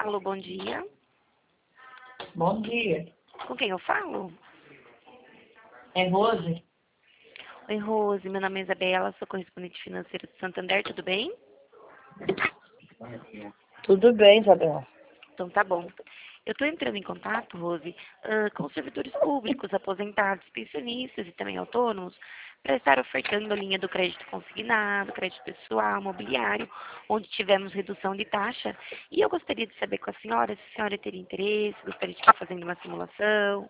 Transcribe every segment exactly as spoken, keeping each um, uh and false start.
Alô, bom dia. Bom dia. Com quem eu falo? É Rose? Oi, Rose. Meu nome é Isabela, sou correspondente financeira do Santander, tudo bem? Tudo bem, Isabela. Então tá bom. Eu estou entrando em contato, Rose, ah, com os servidores públicos, aposentados, pensionistas e também autônomos, para estar ofertando a linha do crédito consignado, crédito pessoal, mobiliário, onde tivemos redução de taxa. E eu gostaria de saber com a senhora se a senhora teria interesse, gostaria de estar fazendo uma simulação.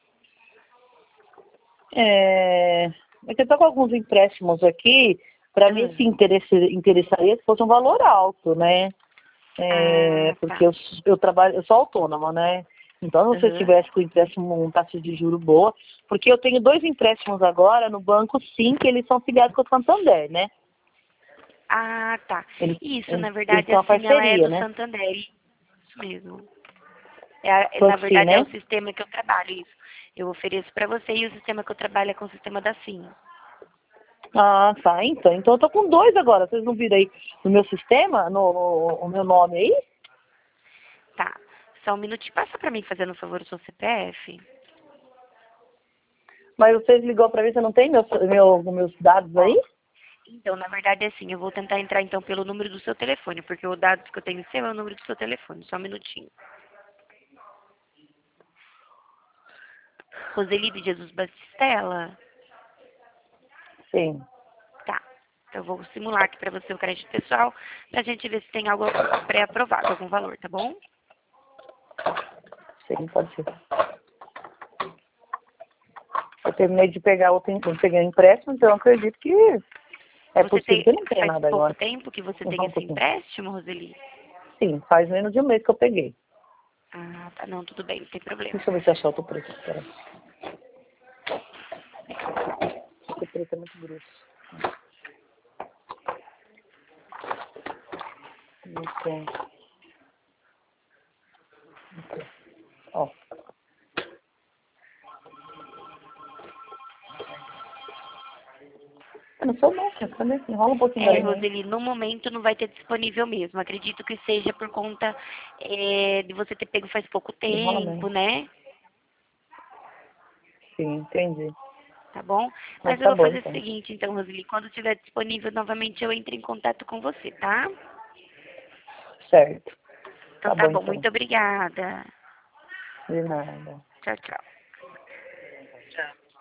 É, é que eu tô com alguns empréstimos aqui, para mim se Ah, interessa- interessaria se fosse um valor alto, né? É, ah, porque tá. eu, eu trabalho, eu sou autônoma, né? Então, se eu Aham. tivesse com empréstimo, um taxa de juro boa, porque eu tenho dois empréstimos agora no banco, sim, que eles são filiados com o Santander, né? Ah, tá. Eles, Isso, eles, na eles verdade, têm uma assim, ela é parceria, do né? Santander. Isso mesmo. É, a- é, na Banco Sim, verdade, é né? o sistema que eu trabalho, isso. Eu ofereço para você e o sistema que eu trabalho é com o sistema da SIM. Ah, tá. Então, então eu tô com dois agora. Vocês não viram aí no meu sistema, no, no- o meu nome aí? Tá. Só um minutinho. Passa para mim, fazendo um favor, o seu C P F. Mas vocês ligou pra mim, você não tem meus, meu, meus dados Ó. aí? Então, na verdade, é assim, eu vou tentar entrar, então, pelo número do seu telefone, porque o dado que eu tenho seu é o número do seu telefone. Só um minutinho. Roseli de Jesus Batistella? Sim, Tá. Então, eu vou simular aqui para você o crédito pessoal, pra gente ver se tem algo pré-aprovado, algum valor, tá bom? sim, pode ser. Eu terminei de pegar outro, eu peguei um empréstimo, então eu acredito que é Você possível tem, que eu não tenha faz nada pouco agora. tempo que você Não tem fala um esse pouquinho. empréstimo, Roseli? Sim, faz menos de um mês que eu peguei. Ah, tá, não, tudo bem, não tem problema. Deixa eu ver se achar outro preço. Pera. Esse preço é muito grosso. Não tem. Ó. Eu não sou louca, cadê? Enrola um pouquinho da É, linha aí. Roseli, no momento não vai ter disponível mesmo. Acredito que seja por conta é, de você ter pego faz pouco Enrola mesmo. tempo, né? Sim, entendi. Tá bom? Mas Mas eu tá vou bom fazer o então. seguinte, então, Roseli, quando tiver disponível novamente eu entro em contato com você, tá? Certo. Então Tá tá bom bom, então. muito obrigada. De nada. Tchau, tchau.